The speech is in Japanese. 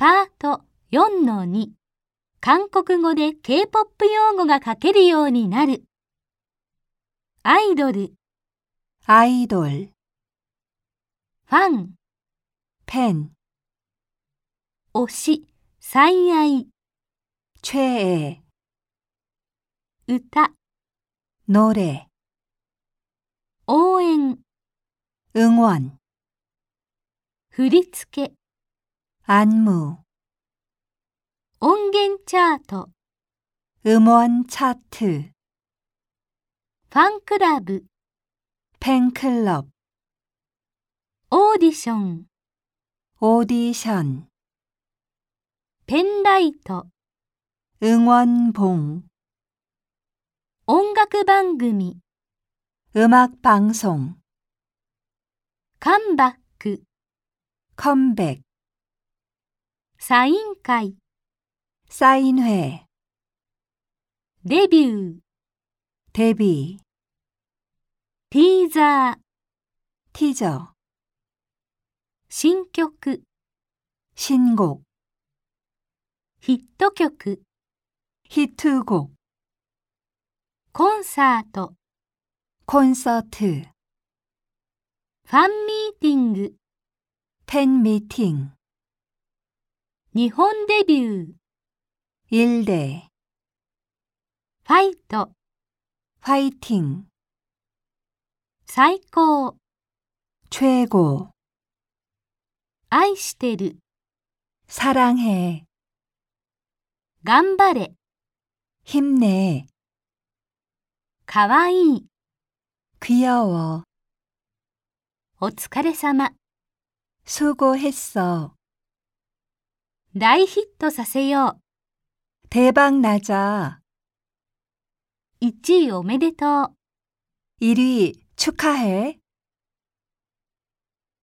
パート 4-2 韓国語で K-POP 用語が書けるようになる。アイドル、 アイドル、 ファン、 팬、 推し、最愛、 최애、 歌、 노래、 応援、 응원、 振り付け、 안무、 音源チャート、 음원 차트、 ファンクラブ、 팬클럽、 オーディション、 오디션、 ペンライト、 응원봉、 音楽番組、 음악방송、 カムバック、 컴백、 サイン会、 사인회、 デビュー、 데뷔、 ティーザー、 티저、 新曲、 신곡、 ヒット曲、 히트곡、 コンサート、 콘서트、 ファンミーティング、 팬미팅、 日本デビュー、 일대、 ファイト、 화이팅、 最高、 최고、 愛してる、 사랑해、 頑張れ、 힘내、 かわいい、 귀여워、 お疲れ様、 수고했어、 大ヒットさせよ 대박 나자、 う、1位おめでとう。 1위 축하해。